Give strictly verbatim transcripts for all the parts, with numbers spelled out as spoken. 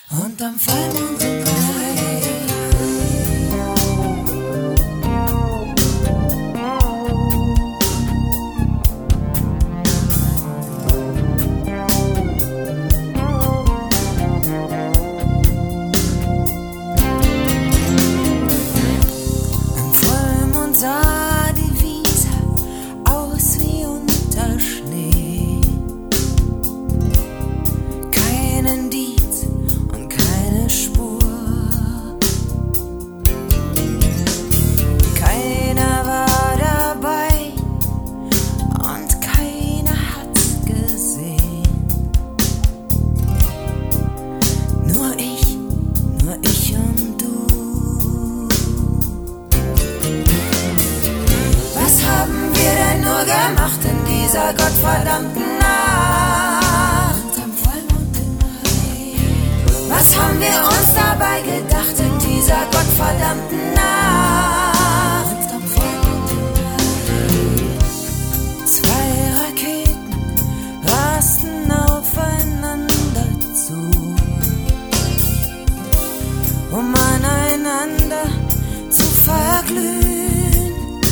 Unterm Vollmond im Mai. Im Vollmond sah die Wiese aus wie unter Schnee. Kein Indiz und keine Spur. Keiner war dabei und keiner hat's gesehen. Nur ich, nur ich und du. Was haben wir denn nur gemacht in dieser gottverdammten Nacht? Unterm Vollmond im Mai. Was haben wir uns dabei gedacht in dieser gottverdammten Nacht? Unterm Vollmond im Mai. Zwei Raketen rasten aufeinander zu, um aneinander zu verglühen.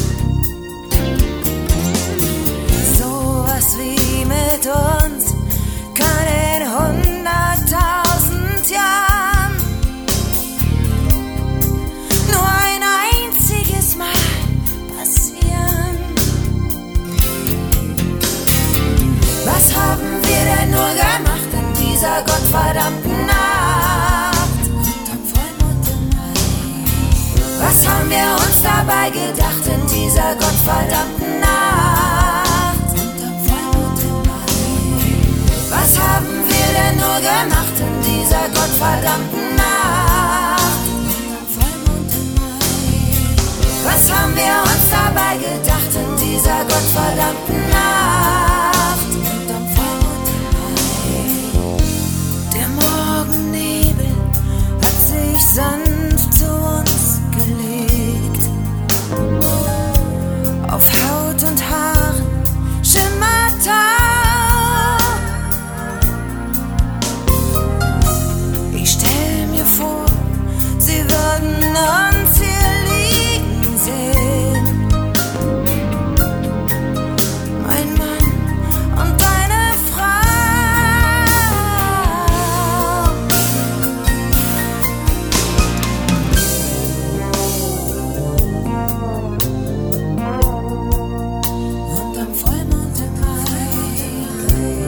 Sowas wie mit uns kann in hunderttausend Jahren nur ein einziges Mal passieren. Was haben wir denn nur gemacht in dieser gottverdammten Nacht? Unterm Vollmond im Mai. Was haben wir uns dabei gedacht in dieser gottverdammten Nacht? Unterm Vollmond im Mai. Was haben wir denn nur gemacht in dieser gottverdammten Nacht? Unterm Vollmond im Mai. Was haben wir uns dabei gedacht in dieser gottverdammten Nacht? Unterm Vollmond im Mai. Der Morgennebel hat sich sanft zu uns gelegt. Auf Haut und Haaren schimmert Tau. Ich stell mir vor, sie würden uns hier liegen sehen. Mein Mann und deine Frau. Unterm Vollmond im Mai.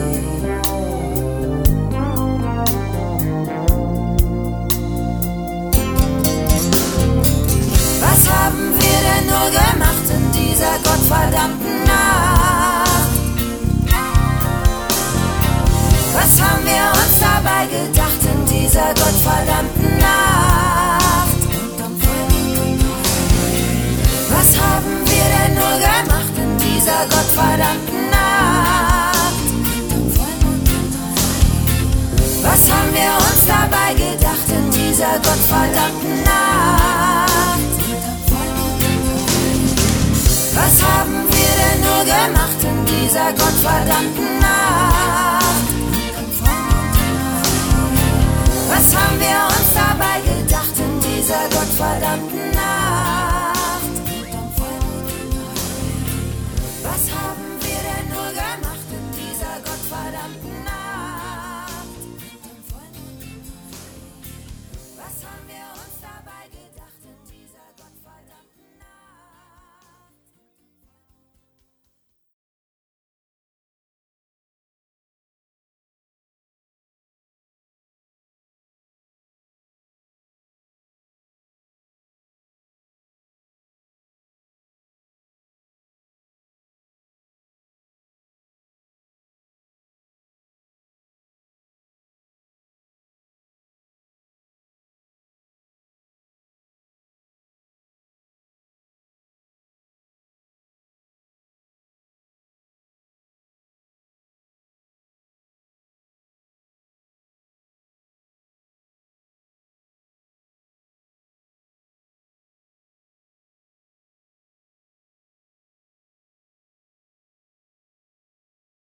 Was haben wir denn nur gemacht in dieser gottverdammten Nacht? Was haben wir uns dabei gedacht in dieser gottverdammten Nacht? Unterm Vollmond im Mai. Was haben wir denn nur gemacht in dieser gottverdammten Nacht? Unterm Vollmond im Mai. Was haben wir uns dabei gedacht in dieser gottverdammten Nacht? Unterm Vollmond im Mai. Was haben wir denn nur gemacht in dieser gottverdammten Nacht? Unterm Vollmond im Mai. Was haben wir uns dabei gedacht in dieser gottverdammten Nacht?